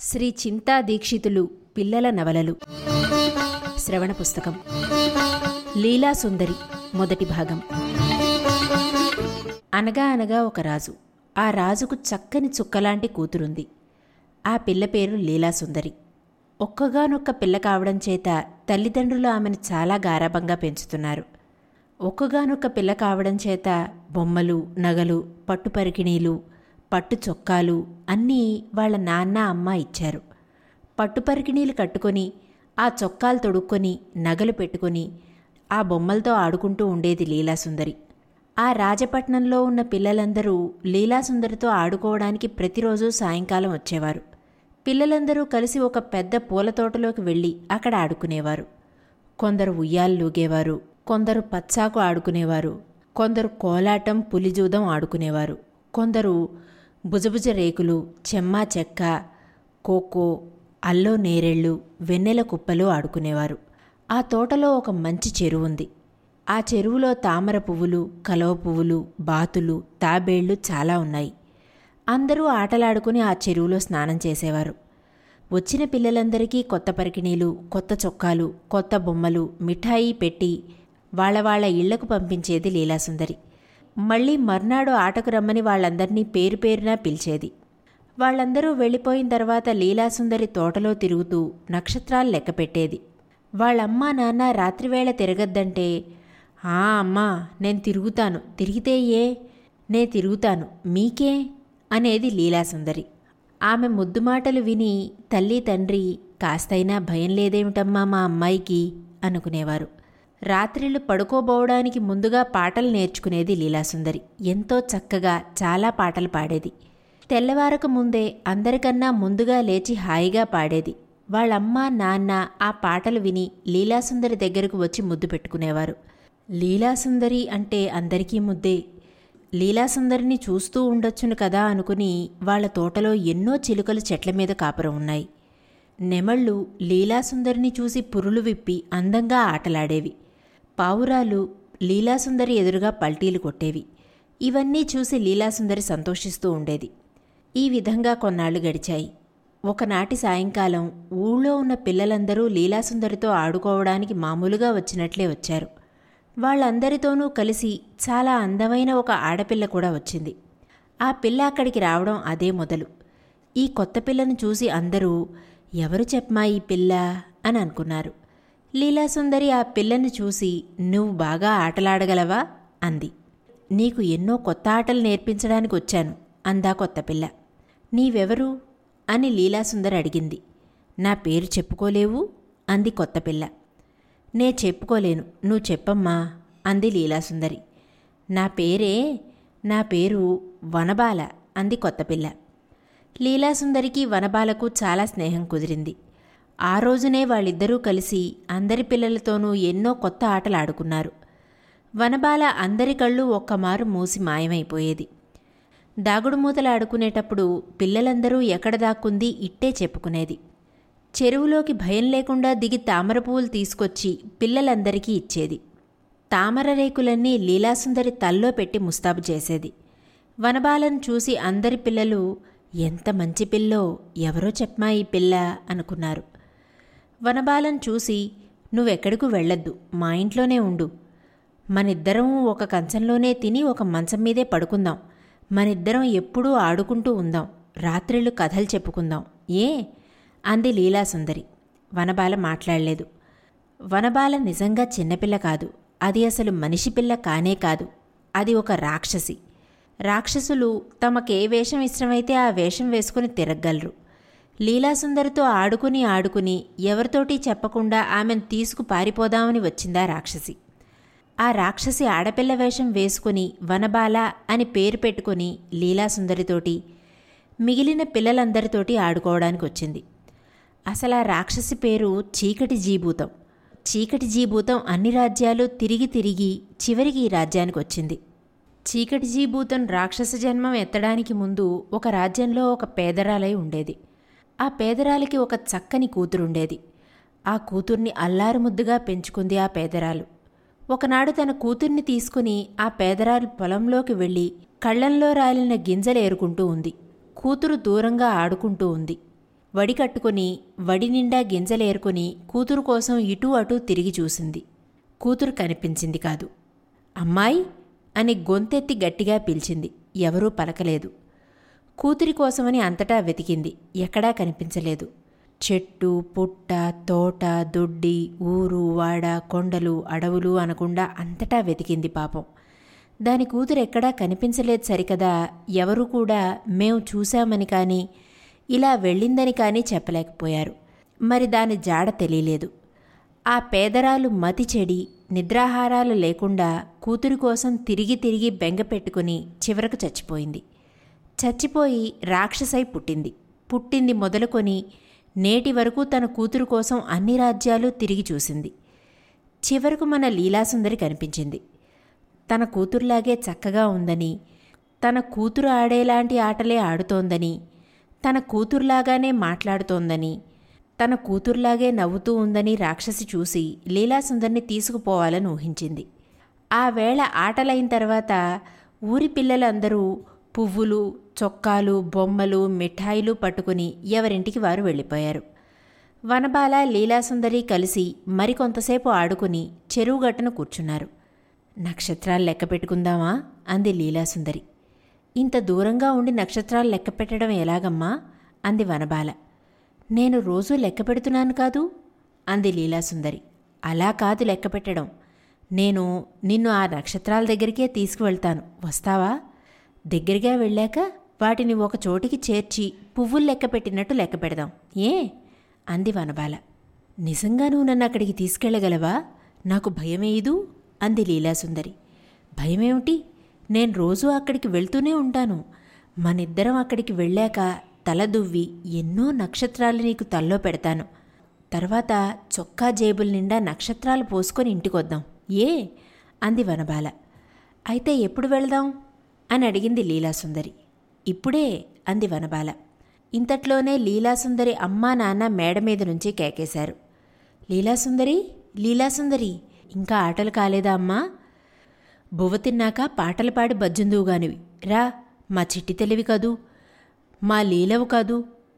శ్రీ చింతా దీక్షితులు పిల్లల నవలలు శ్రవణ పుస్తకం లీలాసుందరి మొదటి భాగం. అనగా అనగా ఒక రాజు. ఆ రాజుకు చక్కని చుక్కలాంటి కూతురుంది. ఆ పిల్ల పేరు లీలాసుందరి. ఒక్కగానొక్క పిల్ల కావడం చేత తల్లిదండ్రులు ఆమెను చాలా గారాబంగా పెంచుతున్నారు. ఒక్కగానొక్క పిల్ల కావడం చేత బొమ్మలు, నగలు, పట్టు పరికిణీలు, పట్టు చొక్కాలు అన్నీ వాళ్ళ నాన్న అమ్మ ఇచ్చారు. పట్టు పరికిణీలు కట్టుకొని, ఆ చొక్కాలు తొడుక్కొని, నగలు పెట్టుకొని ఆ బొమ్మలతో ఆడుకుంటూ ఉండేది లీలాసుందరి. ఆ రాజపట్నంలో ఉన్న పిల్లలందరూ లీలాసుందరితో ఆడుకోవడానికి ప్రతిరోజు సాయంకాలం వచ్చేవారు. పిల్లలందరూ కలిసి ఒక పెద్ద పూల తోటలోకి వెళ్ళి అక్కడ ఆడుకునేవారు. కొందరు ఉయ్యాలూగేవారు, కొందరు పచ్చాకు ఆడుకునేవారు, కొందరు కోలాటం, పులిజూదం ఆడుకునేవారు, కొందరు భుజభుజ రేకులు, చెమ్మా చెక్క, ఖోఖో, అల్లో నేరెళ్ళు, వెన్నెల కుప్పలు ఆడుకునేవారు. ఆ తోటలో ఒక మంచి చెరువుంది. ఆ చెరువులో తామర పువ్వులు, కలువ పువ్వులు, బాతులు, తాబేళ్లు చాలా ఉన్నాయి. అందరూ ఆటలాడుకుని ఆ చెరువులో స్నానం చేసేవారు. వచ్చిన పిల్లలందరికీ కొత్త పరికిణీలు, కొత్త చొక్కాలు, కొత్త బొమ్మలు, మిఠాయి పెట్టి వాళ్ళ ఇళ్లకు పంపించేది లీలాసుందరి. మళ్లీ మర్నాడు ఆటకు రమ్మని వాళ్ళందర్నీ పేరు పేరునా పిలిచేది. వాళ్ళందరూ వెళ్ళిపోయిన తర్వాత లీలాసుందరి తోటలో తిరుగుతూ నక్షత్రాలు లెక్కపెట్టేది. వాళ్ళమ్మా నాన్న రాత్రివేళ తిరగద్దంటే, అమ్మా నేను తిరుగుతాను, తిరిగితే నే తిరుగుతాను, మీకే అనేది లీలాసుందరి. ఆమె ముద్దుమాటలు విని తల్లి తండ్రి కాస్తైనా భయం లేదేమిటమ్మా మా అమ్మాయికి అనుకునేవారు. రాత్రిళ్ళు పడుకోబోవడానికి ముందుగా పాటలు నేర్చుకునేది లీలాసుందరి. ఎంతో చక్కగా చాలా పాటలు పాడేది. తెల్లవారక ముందే అందరికన్నా ముందుగా లేచి హాయిగా పాడేది. వాళ్ళమ్మ నాన్న ఆ పాటలు విని లీలాసుందరి దగ్గరకు వచ్చి ముద్దు పెట్టుకునేవారు. లీలాసుందరి అంటే అందరికీ ముద్దే. లీలాసుందరిని చూస్తూ ఉండొచ్చును కదా అనుకుని వాళ్ల తోటలో ఎన్నో చిలుకలు చెట్ల మీద కాపురం ఉన్నాయి. నెమళ్ళు లీలాసుందరిని చూసి పురులు విప్పి అందంగా ఆటలాడేవి. పావురాలు లీలాసుందరి ఎదురుగా పల్టీలు కొట్టేవి. ఇవన్నీ చూసి లీలాసుందరి సంతోషిస్తూ ఉండేది. ఈ విధంగా కొన్నాళ్లు గడిచాయి. ఒకనాటి సాయంకాలం ఊళ్ళో ఉన్న పిల్లలందరూ లీలాసుందరితో ఆడుకోవడానికి మామూలుగా వచ్చినట్లే వచ్చారు. వాళ్ళందరితోనూ కలిసి చాలా అందమైన ఒక ఆడపిల్ల కూడా వచ్చింది. ఆ పిల్ల అక్కడికి రావడం అదే మొదలు. ఈ కొత్త పిల్లను చూసి అందరూ ఎవరు చెప్పమా ఈ పిల్ల అని అనుకున్నారు. లీలాసుందరి ఆ పిల్లను చూసి నువ్వు బాగా ఆటలాడగలవా అంది. నీకు ఎన్నో కొత్త ఆటలు నేర్పించడానికి వచ్చాను అందా కొత్త పిల్ల. నీవెవరు అని లీలాసుందరి అడిగింది. నా పేరు చెప్పుకోలేవు అంది కొత్త పిల్ల. నే చెప్పుకోలేను, నువ్వు చెప్పమ్మా అంది లీలాసుందరి. నా పేరు వనబాల అంది కొత్త పిల్ల. లీలాసుందరికి వనబాలకు చాలా స్నేహం కుదిరింది. ఆ రోజునే వాళ్ళిద్దరూ కలిసి అందరి పిల్లలతోనూ ఎన్నో కొత్త ఆటలు ఆడుకున్నారు. వనబాల అందరి కళ్ళు ఒక్కమారు మూసి మాయమైపోయేది. దాగుడుమూతలాడుకునేటప్పుడు పిల్లలందరూ ఎక్కడ దాక్కుంది ఇట్టే చెప్పుకునేది. చెరువులోకి భయం లేకుండా దిగి తామర పువ్వులు తీసుకొచ్చి పిల్లలందరికీ ఇచ్చేది. తామర రేకులన్నీ లీలాసుందరి తల్లో పెట్టి ముస్తాబు చేసేది. వనబాలను చూసి అందరి పిల్లలు ఎంత మంచి పిల్లో, ఎవరో చెప్పమా ఈ పిల్ల అనుకున్నారు. వనబాలను చూసి నువ్వెక్కడికు వెళ్ళొద్దు, మా ఇంట్లోనే ఉండు. మనిద్దరం ఒక కంచంలోనే తిని ఒక మంచం మీదే పడుకుందాం. మనిద్దరం ఎప్పుడూ ఆడుకుంటూ ఉందాం. రాత్రిళ్ళు కథలు చెప్పుకుందాం అంది లీలాసుందరి. వనబాల మాట్లాడలేదు. వనబాల నిజంగా చిన్నపిల్ల కాదు. అది అసలు మనిషి పిల్ల కానే కాదు. అది ఒక రాక్షసి. రాక్షసులు తమకే వేషం ఇష్టమైతే ఆ వేషం వేసుకుని తిరగగలరు. లీలాసుందరితో ఆడుకుని ఎవరితోటి చెప్పకుండా ఆమెను తీసుకు పారిపోదామని వచ్చిందా రాక్షసి. ఆ రాక్షసి ఆడపిల్ల వేషం వేసుకుని వనబాల అని పేరు పెట్టుకుని లీలాసుందరితోటి మిగిలిన పిల్లలందరితోటి ఆడుకోవడానికి వచ్చింది. అసలు ఆ రాక్షసి పేరు చీకటి జీభూతం. చీకటి జీభూతం అన్ని రాజ్యాలు తిరిగి చివరికి ఈ రాజ్యానికి వచ్చింది. చీకటి జీభూతం రాక్షస జన్మం ఎత్తడానికి ముందు ఒక రాజ్యంలో ఒక పేదరాలై ఉండేది. ఆ పేదరాలికి ఒక చక్కని కూతురుండేది. ఆ కూతుర్ని అల్లారుముద్దుగా పెంచుకుంది ఆ పేదరాలు. ఒకనాడు తన కూతుర్ని తీసుకుని ఆ పేదరాలు పొలంలోకి వెళ్ళి కళ్లంలో రాలిన గింజలు ఏరుకుంటూ ఉంది. కూతురు దూరంగా ఆడుకుంటూ ఉంది. వడి కట్టుకుని వడి నిండా గింజలేరుకుని కూతురు కోసం ఇటూ అటూ తిరిగి చూసింది. కూతురు కనిపించింది కాదు. అమ్మాయి అని గొంతెత్తి గట్టిగా పిలిచింది. ఎవరూ పలకలేదు. కూతురి కోసమని అంతటా వెతికింది. ఎక్కడా కనిపించలేదు. చెట్టు, పుట్ట, తోట, దొడ్డి, ఊరు, వాడ, కొండలు, అడవులు అనకుండా అంతటా వెతికింది పాపం. దాని కూతురు ఎక్కడా కనిపించలేదు సరికదా. ఎవరూ కూడా మేం చూశామని కానీ ఇలా వెళ్ళిందని కానీ చెప్పలేకపోయారు. మరి దాని జాడ తెలియలేదు. ఆ పేదరాలు మతి చెడి నిద్రాహారాలు లేకుండా కూతురి కోసం తిరిగి తిరిగి బెంగ పెట్టుకుని చివరకు చచ్చిపోయింది. చచ్చిపోయి రాక్షసై పుట్టింది. పుట్టింది మొదలుకొని నేటి వరకు తన కూతురు కోసం అన్ని రాజ్యాలు తిరిగి చూసింది. చివరకు మన లీలాసుందరి కనిపించింది. తన కూతురులాగే చక్కగా ఉందని, తన కూతురు ఆడేలాంటి ఆటలే ఆడుతోందని, తన కూతురులాగానే మాట్లాడుతోందని, తన కూతురులాగే నవ్వుతూ ఉందని రాక్షసి చూసి లీలాసుందరిని తీసుకుపోవాలని ఊహించింది. ఆ వేళ ఆటలైన తర్వాత ఊరి పిల్లలందరూ పువ్వులు, చొక్కాలు, బొమ్మలు, మిఠాయిలు పట్టుకుని ఎవరింటికి వారు వెళ్ళిపోయారు. వనబాల, లీలాసుందరి కలిసి మరికొంతసేపు ఆడుకుని చెరువు గట్టున కూర్చున్నారు. నక్షత్రాలు లెక్క పెట్టుకుందామా అంది లీలాసుందరి. ఇంత దూరంగా ఉండి నక్షత్రాలు లెక్క పెట్టడం ఎలాగమ్మా అంది వనబాల. నేను రోజూ లెక్క పెడుతున్నాను కాదు అంది లీలాసుందరి. అలా కాదు లెక్క పెట్టడం. నేను నిన్ను ఆ నక్షత్రాల దగ్గరికే తీసుకువెళ్తాను, వస్తావా? దగ్గరగా వెళ్ళాక వాటిని ఒక చోటికి చేర్చి పువ్వులు లెక్క పెట్టినట్టు లెక్క పెడదాం, ఏ అంది వనబాల. నిజంగా నువ్వు నన్ను అక్కడికి తీసుకెళ్లగలవా? నాకు భయమేయదు అంది లీలాసుందరి. భయమేమిటి? నేను రోజూ అక్కడికి వెళ్తూనే ఉంటాను. మనిద్దరం అక్కడికి వెళ్ళాక తల దువ్వి ఎన్నో నక్షత్రాలు నీకు తల్లో పెడతాను. తర్వాత చొక్కా జేబుల నిండా నక్షత్రాలు పోసుకొని ఇంటికొద్దాం, ఏ అంది వనబాల. అయితే ఎప్పుడు వెళదాం అని అడిగింది లీలాసుందరి. ఇప్పుడే అంది వనబాల. ఇంతట్లోనే లీలాసుందరి అమ్మా నాన్న మేడ మీద నుంచి కేకేశారు. లీలాసుందరి, లీలాసుందరి, ఇంకా ఆటలు కాలేదా అమ్మా? బువ్వ తిన్నాక పాటలు పాడి బజ్జుందువుగానివి రా. మా చిట్టి తెలివి కదూ, మా లీలవు కాదు.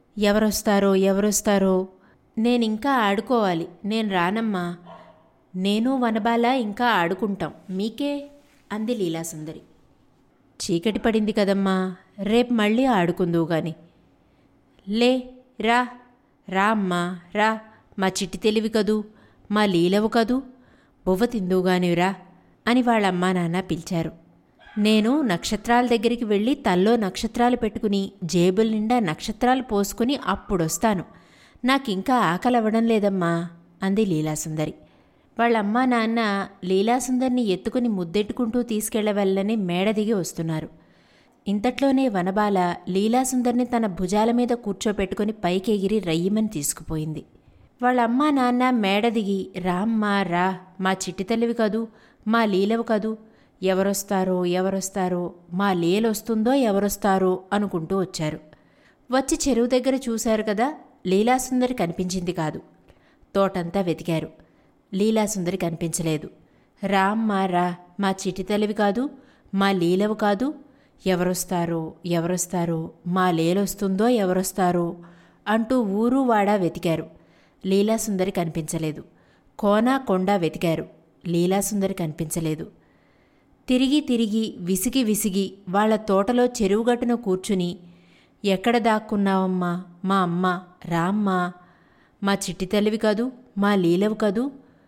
ఎవరొస్తారో. నేనింకా ఆడుకోవాలి, నేను రానమ్మా. నేను వనబాల ఇంకా ఆడుకుంటాం, మీకే అంది లీలాసుందరి. చీకటి పడింది కదమ్మా, రేపు మళ్ళీ ఆడుకుందువు గాని. లే రా, రా అమ్మా రా. మా చిట్టి తెలివి కదూ, మా లీలవు కదూ, బువ్వ తిందువుగానివిరా అని వాళ్ళమ్మా నాన్న పిలిచారు. నేను నక్షత్రాల దగ్గరికి వెళ్ళి తల్లో నక్షత్రాలు పెట్టుకుని జేబుల నిండా నక్షత్రాలు పోసుకుని అప్పుడొస్తాను. నాకింకా ఆకలవ్వడం లేదమ్మా అంది లీలాసుందరి. వాళ్ళమ్మా నాన్న లీలాసుందరిని ఎత్తుకుని ముద్దెట్టుకుంటూ తీసుకెళ్లవెళ్ళని మేడ దిగి వస్తున్నారు. ఇంతట్లోనే వనబాల లీలాసుందరిని తన భుజాల మీద కూర్చోపెట్టుకుని పైకెగిరి రయ్యమని తీసుకుపోయింది. వాళ్ళమ్మా నాన్న మేడ దిగి రామ్మా రా, మా చిట్టి తల్లివి కదూ, మా లీలవు కదూ, ఎవరొస్తారో, మా లీలొస్తుందో ఎవరొస్తారో అనుకుంటూ వచ్చారు. వచ్చి చెరువు దగ్గర చూశారు కదా, లీలాసుందరి కనిపించింది కాదు. తోటంతా వెతికారు. లీలాసుందరి కనిపించలేదు. రామ్మా రా, మా చిట్టి తల్లివి కాదు, మా లీలవు కాదు, ఎవరొస్తారో, మా లీలొస్తుందో ఎవరొస్తారో అంటూ ఊరు వాడా వెతికారు. లీలాసుందరి కనిపించలేదు. కోనా కొండా వెతికారు. లీలాసుందరి కనిపించలేదు. తిరిగి తిరిగి విసిగి వాళ్ల తోటలో చెరువుగట్టున కూర్చుని, ఎక్కడ దాక్కున్నావమ్మా మా అమ్మ, రామ్మా, మా చిట్టి తల్లివి కదూ, మా లీలవు కదూ,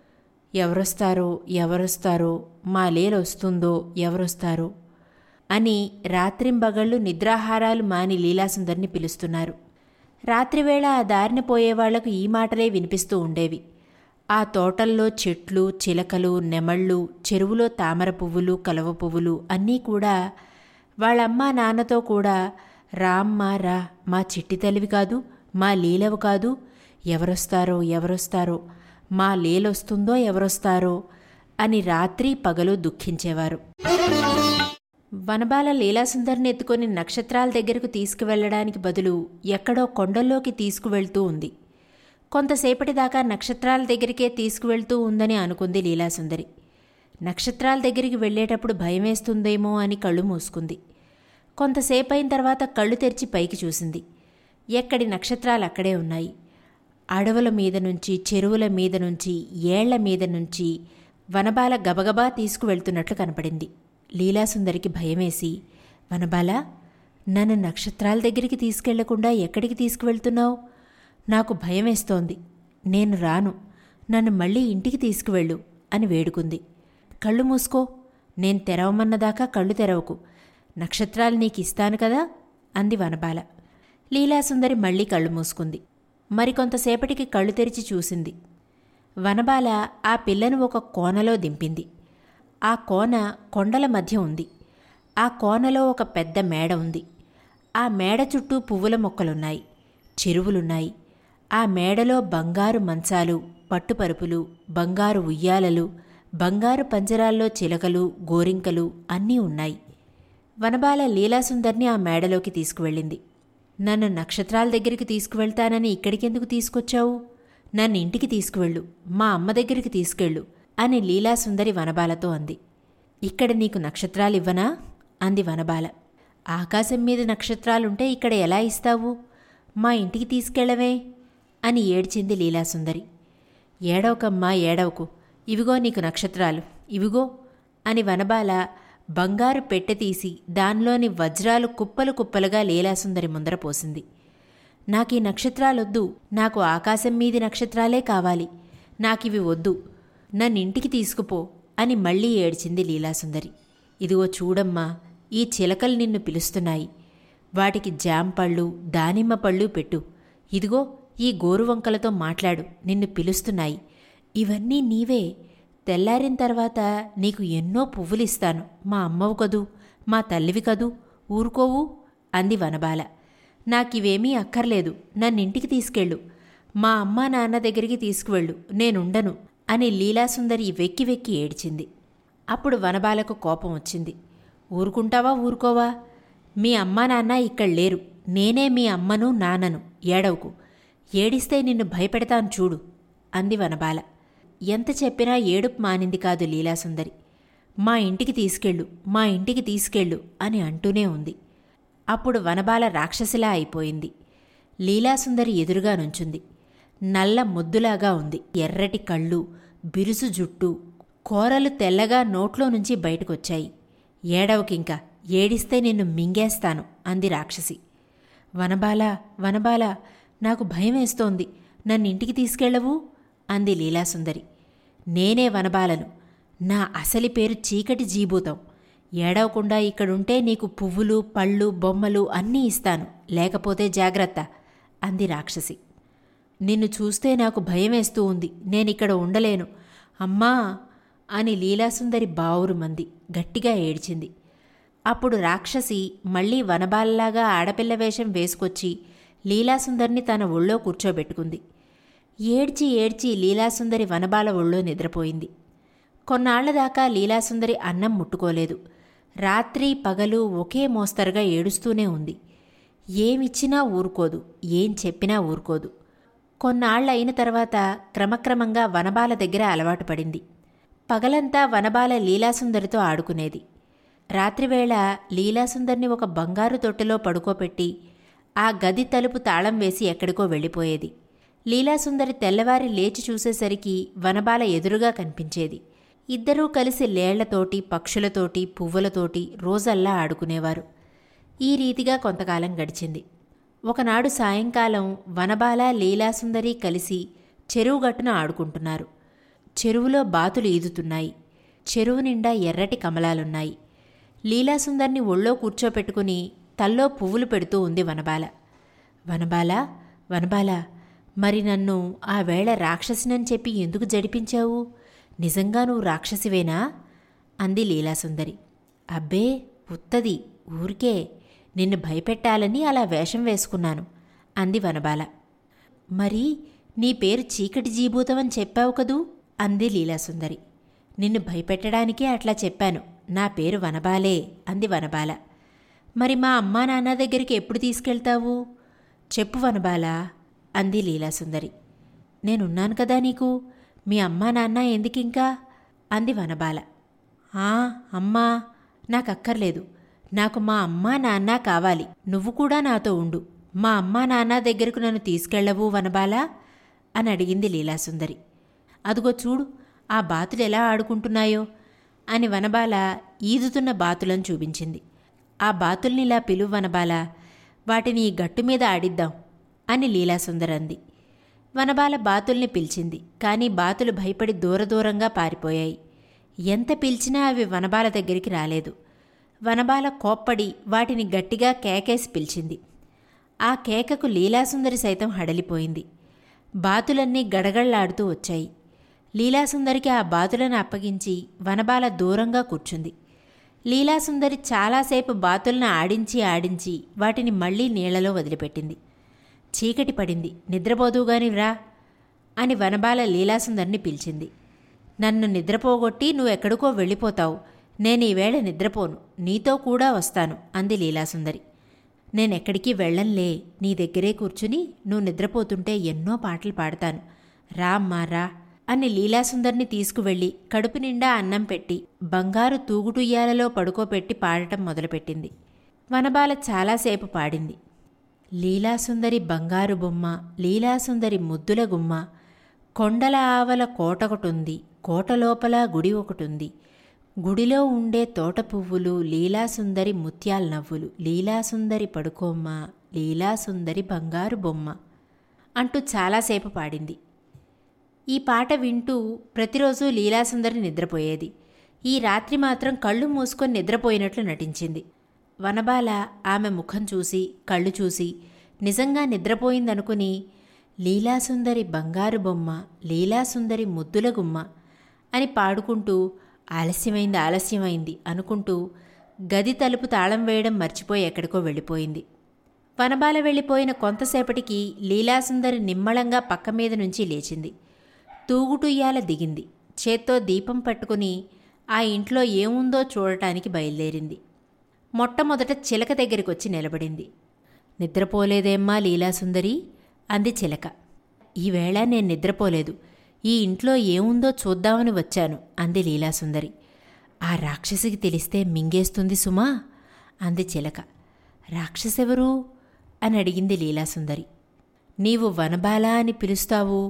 ఎవరొస్తారో, మా లీలొస్తుందో ఎవరొస్తారో అని రాత్రింబగళ్ళు నిద్రాహారాలు మాని లీలాసుందరిని పిలుస్తున్నారు. రాత్రివేళ ఆ దారిన పోయేవాళ్లకు ఈ మాటలే వినిపిస్తూ ఉండేవి. ఆ తోటల్లో చెట్లు, చిలకలు, నెమళ్ళు, చెరువులో తామర పువ్వులు, కలవ పువ్వులు అన్నీ కూడా వాళ్ళమ్మా నాన్నతో కూడా రామ్మా రా, మా చిట్టి తల్లివి కాదు, మా లీలవు కాదు, ఎవరొస్తారో, మా లీలొస్తుందో ఎవరొస్తారో అని రాత్రి పగలు దుఃఖించేవారు. వనబాల లీలాసుందరిని ఎత్తుకొని నక్షత్రాల దగ్గరకు తీసుకువెళ్లడానికి బదులు ఎక్కడో కొండల్లోకి తీసుకువెళ్తూ ఉంది. కొంతసేపటిదాకా నక్షత్రాల దగ్గరికే తీసుకువెళ్తూ ఉందని అనుకుంది లీలాసుందరి. నక్షత్రాల దగ్గరికి వెళ్లేటప్పుడు భయమేస్తుందేమో అని కళ్ళు మూసుకుంది. కొంతసేపైన తర్వాత కళ్ళు తెరిచి పైకి చూసింది. ఎక్కడి నక్షత్రాలక్కడే ఉన్నాయి. అడవుల మీద నుంచి, చెరువుల మీద నుంచి, ఏళ్ల మీద నుంచి వనబాల గబగబా తీసుకువెళ్తున్నట్లు కనపడింది. లీలాసుందరికి భయమేసి, వనబాల, నన్ను నక్షత్రాల దగ్గరికి తీసుకెళ్లకుండా ఎక్కడికి తీసుకువెళ్తున్నావు? నాకు భయమేస్తోంది, నేను రాను, నన్ను మళ్ళీ ఇంటికి తీసుకువెళ్ళు అని వేడుకుంది. కళ్ళు మూసుకో, నేను తెరవమన్నదాకా కళ్ళు తెరవకు, నక్షత్రాలు నీకిస్తాను కదా అంది వనబాల. లీలాసుందరి మళ్లీ కళ్ళు మూసుకుంది. మరికొంతసేపటికి కళ్ళు తెరిచి చూసింది. వనబాల ఆ పిల్లను ఒక కోనలో దింపింది. ఆ కోన కొండల మధ్య ఉంది. ఆ కోనలో ఒక పెద్ద మేడ ఉంది. ఆ మేడ చుట్టూ పువ్వుల మొక్కలున్నాయి, చెరువులున్నాయి. ఆ మేడలో బంగారు మంచాలు, పట్టుపరుపులు, బంగారు ఉయ్యాలలు, బంగారు పంజరాల్లో చిలకలు, గోరింకలు అన్నీ ఉన్నాయి. వనబాల లీలాసుందర్ని ఆ మేడలోకి తీసుకువెళ్ళింది. నన్ను నక్షత్రాల దగ్గరికి తీసుకువెళ్తానని ఇక్కడికెందుకు తీసుకొచ్చావు? నన్ను ఇంటికి తీసుకువెళ్ళు, మా అమ్మ దగ్గరికి తీసుకెళ్ళు అని లీలాసుందరి వనబాలతో అంది. ఇక్కడ నీకు నక్షత్రాలివ్వనా అంది వనబాల. ఆకాశం మీద నక్షత్రాలుంటే ఇక్కడ ఎలా ఇస్తావు? మా ఇంటికి తీసుకెళ్లవే అని ఏడ్చింది లీలాసుందరి. ఏడవకమ్మా, ఏడవకు, ఇవిగో నీకు నక్షత్రాలు, ఇవిగో అని వనబాల బంగారు పెట్టె తీసి దానిలోని వజ్రాలు కుప్పలు కుప్పలుగా లీలాసుందరి ముందర పోసింది. నాకీ నక్షత్రాలొద్దు, నాకు ఆకాశం మీది నక్షత్రాలే కావాలి, నాకివి వద్దు, నన్నింటికి తీసుకుపో అని మళ్లీ ఏడ్చింది లీలాసుందరి. ఇదిగో చూడమ్మా, ఈ చిలకలు నిన్ను పిలుస్తున్నాయి, వాటికి జాంపళ్ళు, దానిమ్మ పళ్ళు పెట్టు, ఇదిగో ఈ గోరువంకలతో మాట్లాడు, నిన్ను పిలుస్తున్నాయి, ఇవన్నీ నీవే, తెల్లారిన తర్వాత నీకు ఎన్నో పువ్వులిస్తాను, మా అమ్మవు కదూ, మా తల్లివి కదూ, ఊరుకోవు అంది వనబాల. నాకివేమీ అక్కర్లేదు, నన్నింటికి తీసుకెళ్ళు, మా అమ్మా నాన్న దగ్గరికి తీసుకువెళ్ళు, నేనుండను అని లీలాసుందరి వెక్కి వెక్కి ఏడ్చింది. అప్పుడు వనబాలకు కోపం వచ్చింది. ఊరుకుంటావా ఊరుకోవా? మీ అమ్మా నాన్న ఇక్కడ లేరు, నేనే మీ అమ్మను నాన్నను, ఏడవకు, ఏడిస్తే నిన్ను భయపెడతాను చూడు అంది వనబాల. ఎంత చెప్పినా ఏడుపు మానింది కాదు లీలాసుందరి. మా ఇంటికి తీసుకెళ్ళు, మా ఇంటికి తీసుకెళ్ళు అని అంటూనే ఉంది. అప్పుడు వనబాల రాక్షసిలా అయిపోయింది. లీలాసుందరి ఎదురుగా నుంచుంది. నల్ల ముద్దులాగా ఉంది. ఎర్రటి కళ్ళు, బిరుసు జుట్టు, కోరలు తెల్లగా నోట్లో నుంచి బయటకొచ్చాయి. ఏడవకింక, ఏడిస్తే నిన్ను మింగేస్తాను అంది రాక్షసి. వనబాల, వనబాల, నాకు భయమేస్తోంది, నన్నింటికి తీసుకెళ్ళవు అంది లీలాసుందరి. నేనే వనబాలను, నా అసలి పేరు చీకటి జీభూతం, ఏడవకుండా ఇక్కడుంటే నీకు పువ్వులు, పళ్ళు, బొమ్మలు అన్నీ ఇస్తాను, లేకపోతే జాగ్రత్త అంది రాక్షసి. నిన్ను చూస్తే నాకు భయమేస్తూ ఉంది, నేనిక్కడ ఉండలేను, అమ్మా అని లీలాసుందరి బావురుమంది, గట్టిగా ఏడ్చింది. అప్పుడు రాక్షసి మళ్లీ వనబాలలాగా ఆడపిల్ల వేషం వేసుకొచ్చి లీలాసుందరిని తన ఒళ్ళో కూర్చోబెట్టుకుంది. ఏడ్చి ఏడ్చి లీలాసుందరి వనబాల ఒళ్ళో నిద్రపోయింది. కొన్నాళ్లదాకా లీలాసుందరి అన్నం ముట్టుకోలేదు. రాత్రి పగలు ఒకే మోస్తరుగా ఏడుస్తూనే ఉంది. ఏమిచ్చినా ఊరుకోదు, ఏం చెప్పినా ఊరుకోదు. కొన్నాళ్లయిన తర్వాత క్రమక్రమంగా వనబాల దగ్గర అలవాటు పడింది. పగలంతా వనబాల లీలాసుందరితో ఆడుకునేది. రాత్రివేళ లీలాసుందరిని ఒక బంగారు తొట్టెలో పడుకోపెట్టి ఆ గది తలుపు తాళం వేసి ఎక్కడికో వెళ్ళిపోయేది. లీలాసుందరి తెల్లవారి లేచి చూసేసరికి వనబాల ఎదురుగా కనిపించేది. ఇద్దరూ కలిసి లేళ్లతోటి, పక్షులతోటి, పువ్వులతోటి రోజల్లా ఆడుకునేవారు. ఈ రీతిగా కొంతకాలం గడిచింది. ఒకనాడు సాయంకాలం వనబాల, లీలాసుందరి కలిసి చెరువుగట్టున ఆడుకుంటున్నారు. చెరువులో బాతులు ఈదుతున్నాయి. చెరువు నిండా ఎర్రటి కమలాలున్నాయి. లీలాసుందర్ని ఒళ్ళో కూర్చోపెట్టుకుని తల్లో పువ్వులు పెడుతూ ఉంది వనబాల. వనబాల, వనబాల, మరి నన్ను ఆ వేళ రాక్షసినని చెప్పి ఎందుకు జడిపించావు? నిజంగా నువ్వు రాక్షసివేనా అంది లీలాసుందరి. అబ్బే, ఉత్తది, ఊరికే నిన్ను భయపెట్టాలని అలా వేషం వేసుకున్నాను అంది వనబాల. మరి నీ పేరు చీకటి జీభూతమని చెప్పావు కదూ అంది లీలాసుందరి. నిన్ను భయపెట్టడానికే అట్లా చెప్పాను, నా పేరు వనబాలే అంది వనబాల. మరి మా అమ్మా నాన్న దగ్గరికి ఎప్పుడు తీసుకెళ్తావు? చెప్పు వనబాల అంది లీలాసుందరి. నేనున్నాను కదా నీకు, మీ అమ్మా నాన్న ఎందుకింకా అంది వనబాల. అమ్మా, నాకక్కర్లేదు, నాకు మా అమ్మా నాన్న కావాలి, నువ్వు కూడా నాతో ఉండు మా అమ్మా నాన్న దగ్గరకు నన్ను తీసుకెళ్ళవు వనబాలా అని అడిగింది లీలాసుందరి. అదుగో చూడు ఆ బాతులు ఎలా ఆడుకుంటున్నాయో అని వనబాల ఈదుతున్న బాతులను చూపించింది. ఆ బాతుల్నిలా పిలువు వనబాల, వాటిని ఈ గట్టు మీద ఆడిద్దాం అని లీలాసుందరి అంది. వనబాల బాతుల్ని పిలిచింది. కానీ బాతులు భయపడి దూరదూరంగా పారిపోయాయి. ఎంత పిలిచినా అవి వనబాల దగ్గరికి రాలేదు. వనబాల కోప్పడి వాటిని గట్టిగా కేకేసి పిలిచింది. ఆ కేకకు లీలాసుందరి సైతం హడలిపోయింది. బాతులన్నీ గడగళ్లాడుతూ వచ్చాయి. లీలాసుందరికి ఆ బాతులను అప్పగించి వనబాల దూరంగా కూర్చుంది. లీలాసుందరి చాలాసేపు బాతులను ఆడించి ఆడించి వాటిని మళ్లీ నీళ్లలో వదిలిపెట్టింది. చీకటి పడింది, నిద్రపోదువుగాని రా అని వనబాల లీలాసుందరిని పిలిచింది. నన్ను నిద్రపోగొట్టి నువ్వెక్కడికో వెళ్ళిపోతావు, నేనీవేళ నిద్రపోను, నీతో కూడా వస్తాను అంది లీలాసుందరి. నేనెక్కడికి వెళ్ళంలే, నీ దగ్గరే కూర్చుని నువ్వు నిద్రపోతుంటే ఎన్నో పాటలు పాడతాను, రా అమ్మా రా అని లీలాసుందరిని తీసుకువెళ్ళి కడుపు నిండా అన్నం పెట్టి బంగారు తూగుటుయ్యాలలో పడుకోపెట్టి పాడటం మొదలుపెట్టింది. వనబాల చాలాసేపు పాడింది. లీలాసుందరి బంగారు బొమ్మ, లీలాసుందరి ముద్దుల గుమ్మ, కొండల ఆవల కోటొకటుంది, కోటలోపల గుడి ఒకటుంది, గుడిలో ఉండే తోట పువ్వులు, లీలాసుందరి ముత్యాల నవ్వులు, లీలాసుందరి పడుకోమ్మ, లీలాసుందరి బంగారు బొమ్మ అంటూ చాలాసేపు పాడింది. ఈ పాట వింటూ ప్రతిరోజు లీలాసుందరి నిద్రపోయేది. ఈ రాత్రి మాత్రం కళ్ళు మూసుకొని నిద్రపోయినట్లు నటించింది. వనబాల ఆమె ముఖం చూసి కళ్ళు చూసి నిజంగా నిద్రపోయిందనుకుని లీలాసుందరి బంగారు బొమ్మ, లీలాసుందరి ముద్దుల గుమ్మ అని పాడుకుంటూ ఆలస్యమైంది అనుకుంటూ గది తలుపు తాళం వేయడం మర్చిపోయి ఎక్కడికో వెళ్ళిపోయింది. వనబాల వెళ్ళిపోయిన కొంతసేపటికి లీలాసుందరి నిమ్మళంగా పక్క మీద నుంచి లేచింది. తూగుటుయ్యాల దిగింది. చేత్తో దీపం పట్టుకుని ఆ ఇంట్లో ఏముందో చూడటానికి బయలుదేరింది. మొట్టమొదట చిలక దగ్గరికొచ్చి నిలబడింది. నిద్రపోలేదేమ్మా లీలాసుందరి అంది చిలక. ఈవేళ నేను నిద్రపోలేదు, ఈ ఇంట్లో ఏముందో చూద్దామని వచ్చాను అంది లీలాసుందరి. ఆ రాక్షసికి తెలిస్తే మింగేస్తుంది సుమా అంది చిలక. రాక్షసెవరు అని అడిగింది లీలాసుందరి. నీవు వనబాల అని పిలుస్తావు,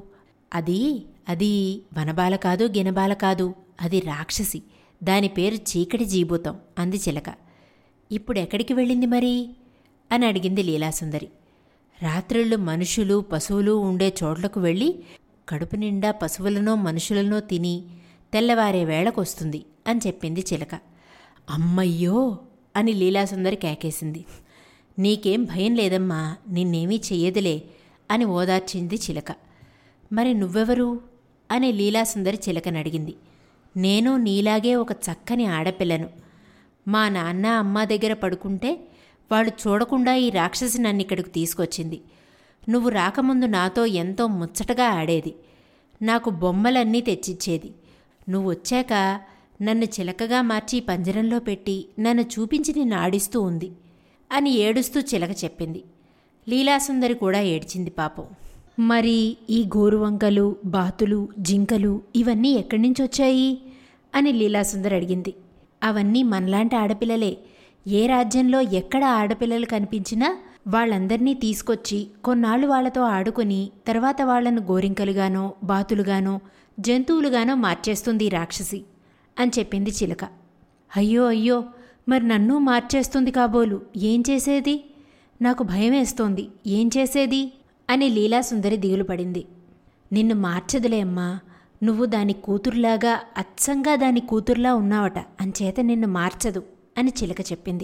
అది వనబాల కాదు, గినబాల కాదు, అది రాక్షసి, దాని పేరు చీకటి జీభూతం అంది చిలక. ఇప్పుడెక్కడికి వెళ్ళింది మరి అని అడిగింది లీలాసుందరి. రాత్రిళ్ళు మనుషులు పశువులు ఉండే చోట్లకు వెళ్ళి కడుపు నిండా పశువులనో మనుషులనో తిని తెల్లవారే వేళకొస్తుంది అని చెప్పింది చిలక. అమ్మయ్యో అని లీలాసుందరి కేకేసింది. నీకేం భయం లేదమ్మా, నిన్నేమీ చెయ్యదులే అని ఓదార్చింది చిలక. మరి నువ్వెవరు అని లీలాసుందరి చిలకనడిగింది. నేను నీలాగే ఒక చక్కని ఆడపిల్లను. మా నాన్న అమ్మ దగ్గర పడుకుంటే వాళ్ళు చూడకుండా ఈ రాక్షసి నన్నిక్కడికి తీసుకొచ్చింది. నువ్వు రాకముందు నాతో ఎంతో ముచ్చటగా ఆడేది, నాకు బొమ్మలన్నీ తెచ్చిచ్చేది. నువ్వొచ్చాక నన్ను చిలకగా మార్చి పంజరంలో పెట్టి నన్ను చూపించి నిన్ను ఆడిస్తూ ఉంది అని ఏడుస్తూ చిలక చెప్పింది. లీలాసుందరి కూడా ఏడ్చింది పాపం. మరి ఈ గోరువంకలు, బాతులు, జింకలు ఇవన్నీ ఎక్కడి నుంచొచ్చాయి అని లీలాసుందరి అడిగింది. అవన్నీ మనలాంటి ఆడపిల్లలే. ఏ రాజ్యంలో ఎక్కడ ఆడపిల్లలు కనిపించినా వాళ్ళందర్నీ తీసుకొచ్చి కొన్నాళ్ళు వాళ్లతో ఆడుకుని తర్వాత వాళ్లను గోరింకలుగానో బాతులుగానో జంతువులుగానో మార్చేస్తుంది ఈ రాక్షసి అని చెప్పింది చిలక. అయ్యో అయ్యో, మరి నన్ను మార్చేస్తుంది కాబోలు, ఏం చేసేది? నాకు భయమేస్తోంది, ఏం చేసేది అని లీలాసుందరి దిగులు పడింది. నిన్ను మార్చదులే అమ్మా, నువ్వు దాని కూతురులాగా అచ్చంగా దాని కూతురులా ఉన్నావట, అంచేత నిన్ను మార్చదు అని చిలక చెప్పింది.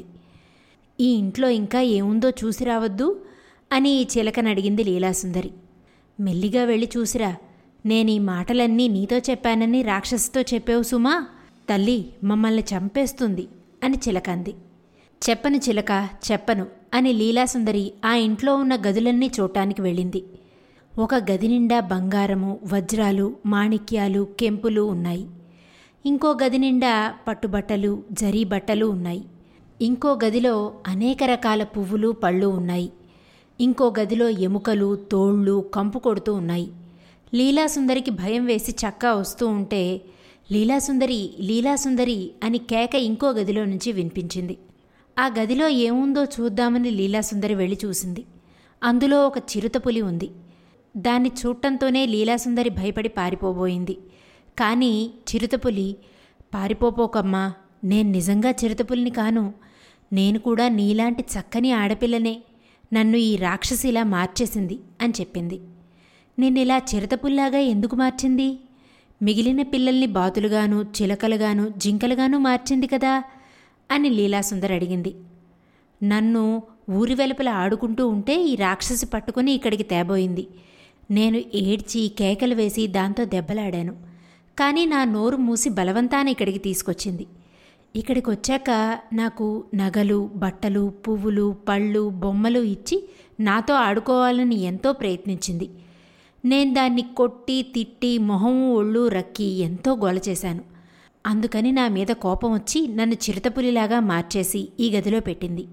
ఈ ఇంట్లో ఇంకా ఏముందో చూసి రావద్దు అని ఈ చిలకనడిగింది లీలాసుందరి. మెల్లిగా వెళ్ళి చూసిరా, నేనీ మాటలన్నీ నీతో చెప్పానని రాక్షసితో చెప్పావు సుమా, తల్లి మమ్మల్ని చంపేస్తుంది అని చిలకంది. చెప్పను చిలక, చెప్పను అని లీలాసుందరి ఆ ఇంట్లో ఉన్న గదులన్నీ చూడటానికి వెళ్ళింది. ఒక గది నిండా బంగారము, వజ్రాలు, మాణిక్యాలు, కెంపులు ఉన్నాయి. ఇంకో గది నిండా పట్టుబట్టలు, జరీ బట్టలు ఉన్నాయి. ఇంకో గదిలో అనేక రకాల పువ్వులు, పళ్ళు ఉన్నాయి. ఇంకో గదిలో ఎముకలు, తోళ్ళు కంపు కొడుతూ ఉన్నాయి. లీలాసుందరికి భయం వేసి చక్కా వస్తూ ఉంటే లీలాసుందరి లీలాసుందరి అని కేక ఇంకో గదిలో నుంచి వినిపించింది. ఆ గదిలో ఏముందో చూద్దామని లీలాసుందరి వెళ్ళి చూసింది. అందులో ఒక చిరుతపులి ఉంది. దాన్ని చూడటంతోనే లీలాసుందరి భయపడి పారిపోబోయింది. కానీ చిరుతపులి, పారిపోపోకమ్మా, నేను నిజంగా చిరుతపులిని కాను. నేను కూడా నీలాంటి చక్కని ఆడపిల్లనే. నన్ను ఈ రాక్షసిలా మార్చేసింది అని చెప్పింది. నిన్నిలా చిరుతపుల్లాగా ఎందుకు మార్చింది? మిగిలిన పిల్లల్ని బాతులుగాను, చిలకలుగాను, జింకలుగాను మార్చింది కదా అని లీలాసుందరి అడిగింది. నన్ను ఊరి వెలుపల ఆడుకుంటూ ఉంటే ఈ రాక్షసి పట్టుకుని ఇక్కడికి తేబోయింది. నేను ఏడ్చి కేకలు వేసి దాంతో దెబ్బలాడాను. కానీ నా నోరు మూసి బలవంతాన ఇక్కడికి తీసుకొచ్చింది. ఇక్కడికి వచ్చాక నాకు నగలు, బట్టలు, పువ్వులు, పళ్ళు, బొమ్మలు ఇచ్చి నాతో ఆడుకోవాలని ఎంతో ప్రయత్నించింది. నేను దాన్ని కొట్టి, తిట్టి, మొహం ఒళ్ళు రక్కి ఎంతో గోల చేశాను. అందుకని నా మీద కోపం వచ్చి నన్ను చిరుతపులిలాగా మార్చేసి ఈ గదిలో పెట్టింది.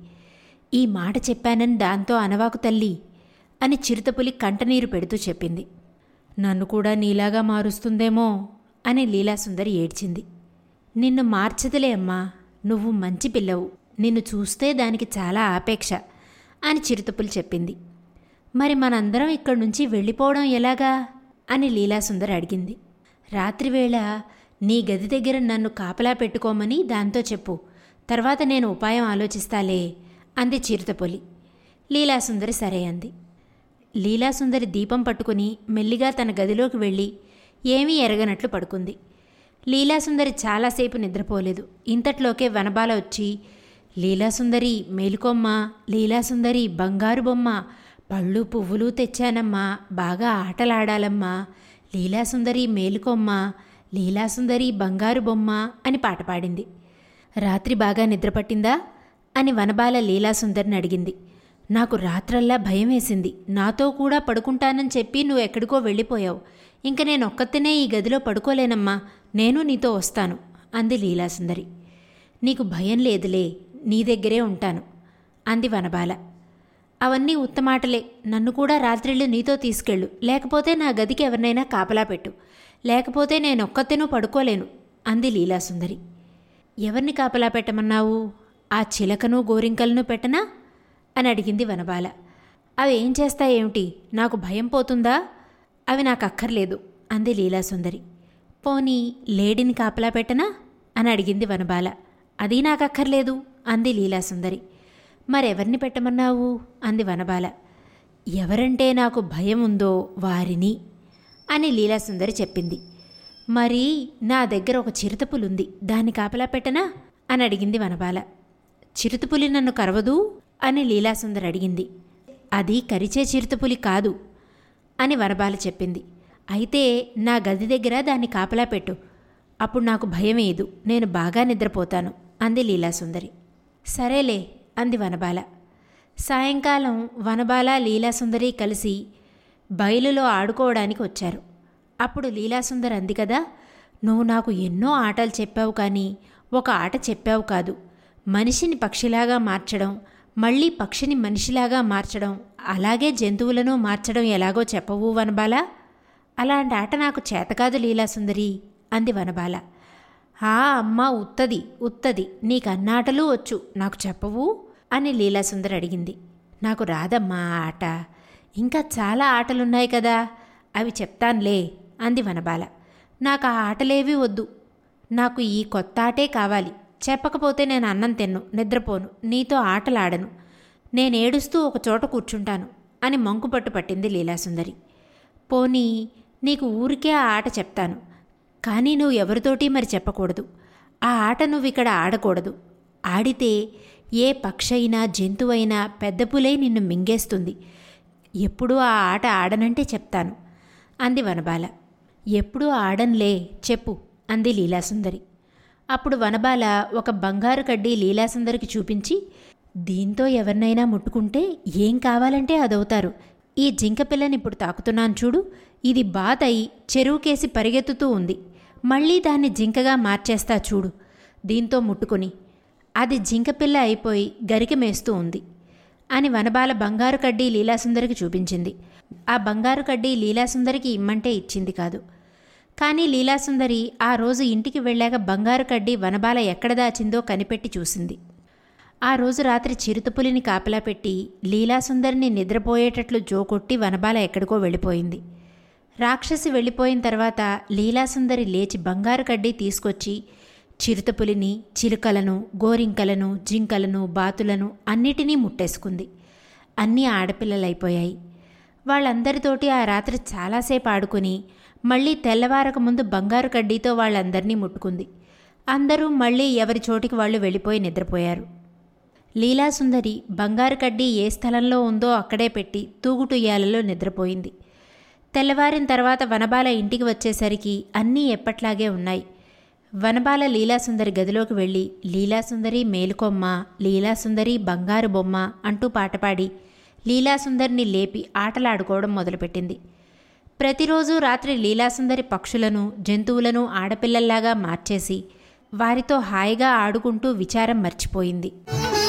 ఈ మాట చెప్పానని దాంతో అనవాకు తల్లి అని చిరుతపులి కంటనీరు పెడుతూ చెప్పింది. నన్ను కూడా నీలాగా మారుస్తుందేమో అని లీలాసుందరి ఏడ్చింది. నిన్ను మార్చదులే అమ్మా, నువ్వు మంచి పిల్లవు. నిన్ను చూస్తే దానికి చాలా ఆపేక్ష అని చిరుతపులి చెప్పింది. మరి మనందరం ఇక్కడి నుంచి వెళ్ళిపోవడం ఎలాగా అని లీలాసుందరి అడిగింది. రాత్రివేళ నీ గది దగ్గర నన్ను కాపలా పెట్టుకోమని దాంతో చెప్పు, తర్వాత నేను ఉపాయం ఆలోచిస్తాలే అంది చిరుతపులి. లీలాసుందరి సరే అంది. లీలాసుందరి దీపం పట్టుకుని మెల్లిగా తన గదిలోకి వెళ్ళి ఏమీ ఎరగనట్లు పడుకుంది. లీలాసుందరి చాలాసేపు నిద్రపోలేదు. ఇంతట్లోకే వనబాల వచ్చి, లీలాసుందరి మేలుకోమ్మా, లీలాసుందరి బంగారు బొమ్మ, పళ్ళు పువ్వులు తెచ్చానమ్మా, బాగా ఆటలాడాలమ్మా, లీలాసుందరి మేలుకోమ్మా, లీలాసుందరి బంగారు బొమ్మ అని పాట పాడింది. రాత్రి బాగా నిద్రపట్టిందా అని వనబాల లీలాసుందరిని అడిగింది. నాకు రాత్రల్లా భయం వేసింది. నాతో కూడా పడుకుంటానని చెప్పి నువ్వు ఎక్కడికో వెళ్ళిపోయావు. ఇంక నేనొక్కతేనే ఈ గదిలో పడుకోలేనమ్మా, నేను నీతో వస్తాను అంది లీలాసుందరి. నీకు భయం లేదులే, నీ దగ్గరే ఉంటాను అంది వనబాల. అవన్నీ ఉత్తమాటలే. నన్ను కూడా రాత్రిళ్ళు నీతో తీసుకెళ్ళు, లేకపోతే నా గదికి ఎవరినైనా కాపలా పెట్టు, లేకపోతే నేనొక్కతేనూ పడుకోలేను అంది లీలాసుందరి. ఎవరిని కాపలా పెట్టమన్నావు? ఆ చిలకను గోరింకలను పెట్టనా అని అడిగింది వనబాల. అవి ఏం చేస్తాయేమిటి? నాకు భయం పోతుందా? అవి నాకు అక్కర్లేదు అంది లీలాసుందరి. పోనీ లేడిని కాపలా పెట్టనా అని అడిగింది వనబాల. అది నాకక్కర్లేదు అంది లీలాసుందరి. మరెవరిని పెట్టమన్నావు అంది వనబాల. ఎవరంటే నాకు భయం ఉందో వారిని అని లీలాసుందరి చెప్పింది. మరి నా దగ్గర ఒక చిరుతపులుంది, దాన్ని కాపలా పెట్టనా అని అడిగింది వనబాల. చిరుతపులి నన్ను కరవదు అని లీలాసుందరి అడిగింది. అది కరిచే చిరుతపులి కాదు అని వనబాల చెప్పింది. అయితే నా గది దగ్గర దాన్ని కాపలా పెట్టు, అప్పుడు నాకు భయమేదు, నేను బాగా నిద్రపోతాను అంది లీలాసుందరి. సరేలే అంది వనబాల. సాయంకాలం వనబాల లీలాసుందరి కలిసి బయలులో ఆడుకోవడానికి వచ్చారు. అప్పుడు లీలాసుందరి అంది కదా, నువ్వు నాకు ఎన్నో ఆటలు చెప్పావు, కానీ ఒక ఆట చెప్పావు కాదు. మనిషిని పక్షిలాగా మార్చడం, మళ్ళీ పక్షిని మనిషిలాగా మార్చడం, అలాగే జంతువులను మార్చడం ఎలాగో చెప్పవు వనబాల? అలాంటి ఆట నాకు చేతకాదు లీలాసుందరి అంది వనబాల. అమ్మా, ఉత్తది నీకన్నాటలు వచ్చు, నాకు చెప్పవు అని లీలాసుందరి అడిగింది. నాకు రాదమ్మా ఆ ఆట, ఇంకా చాలా ఆటలున్నాయి కదా, అవి చెప్తాన్లే అంది వనబాల. నాకు ఆ ఆటలేవీ వద్దు, నాకు ఈ కొత్త ఆటే కావాలి. చెప్పకపోతే నేను అన్నం తిన్ను, నిద్రపోను, నీతో ఆటలాడను, నేనేడుస్తూ ఒక చోట కూర్చుంటాను అని మంకుపట్టు పట్టింది లీలాసుందరి. పోనీ నీకు ఊరికే ఆ ఆట చెప్తాను, కానీ నువ్వు ఎవరితోటి మరి చెప్పకూడదు. ఆ ఆట నువ్విక్కడ ఆడకూడదు. ఆడితే ఏ పక్షైనా జంతువైనా పెద్ద పులై నిన్ను మింగేస్తుంది. ఎప్పుడూ ఆ ఆట ఆడనంటే చెప్తాను అంది వనబాల. ఎప్పుడూ ఆడన్లే, చెప్పు అంది లీలాసుందరి. అప్పుడు వనబాల ఒక బంగారు కడ్డీ లీలాసుందరికి చూపించి, దీంతో ఎవరినైనా ముట్టుకుంటే ఏం కావాలంటే అదవుతారు. ఈ జింక పిల్లని ఇప్పుడు తాకుతున్నాను చూడు, ఇది బాతయి చెరువుకేసి పరిగెత్తుతూ ఉంది. మళ్ళీ దాన్ని జింకగా మార్చేస్తా చూడు, దీంతో ముట్టుకుని. అది జింకపిల్ల అయిపోయి గరిక మేస్తూ ఉంది అని వనబాల బంగారు కడ్డీ లీలాసుందరికి చూపించింది. ఆ బంగారు కడ్డీ లీలాసుందరికి ఇమ్మంటే ఇచ్చింది కాదు. కానీ లీలాసుందరి ఆ రోజు ఇంటికి వెళ్ళాక బంగారు కడ్డీ వనబాల ఎక్కడ దాచిందో కనిపెట్టి చూసింది. ఆ రోజు రాత్రి చిరుతపులిని కాపలా పెట్టి లీలాసుందరిని నిద్రపోయేటట్లు జోకొట్టి వనబాల ఎక్కడికో వెళ్ళిపోయింది. రాక్షసి వెళ్ళిపోయిన తర్వాత లీలాసుందరి లేచి బంగారు కడ్డీ తీసుకొచ్చి చిరుతపులిని, చిలుకలను, గోరింకలను, జింకలను, బాతులను అన్నిటినీ ముట్టేసుకుంది. అన్నీ ఆడపిల్లలైపోయాయి. వాళ్ళందరితోటి ఆ రాత్రి చాలాసేపు ఆడుకుని మళ్ళీ తెల్లవారక ముందు బంగారు కడ్డీతో వాళ్ళందరినీ ముట్టుకుంది. అందరూ మళ్ళీ ఎవరి చోటికి వాళ్ళు వెళ్ళిపోయి నిద్రపోయారు. లీలాసుందరి బంగారు కడ్డీ ఏ స్థలంలో ఉందో అక్కడే పెట్టి తూగుటుయ్యాలలో నిద్రపోయింది. తెల్లవారిన తర్వాత వనబాల ఇంటికి వచ్చేసరికి అన్నీ ఎప్పట్లాగే ఉన్నాయి. వనబాల లీలాసుందరి గదిలోకి వెళ్ళి లీలాసుందరి మేలుకొమ్మ, లీలాసుందరి బంగారు బొమ్మ అంటూ పాటపాడి లీలాసుందరిని లేపి ఆటలాడుకోవడం మొదలుపెట్టింది. ప్రతిరోజు రాత్రి లీలాసుందరి పక్షులను, జంతువులను ఆడపిల్లల్లాగా మార్చేసి వారితో హాయిగా ఆడుకుంటూ విచారం మర్చిపోయింది.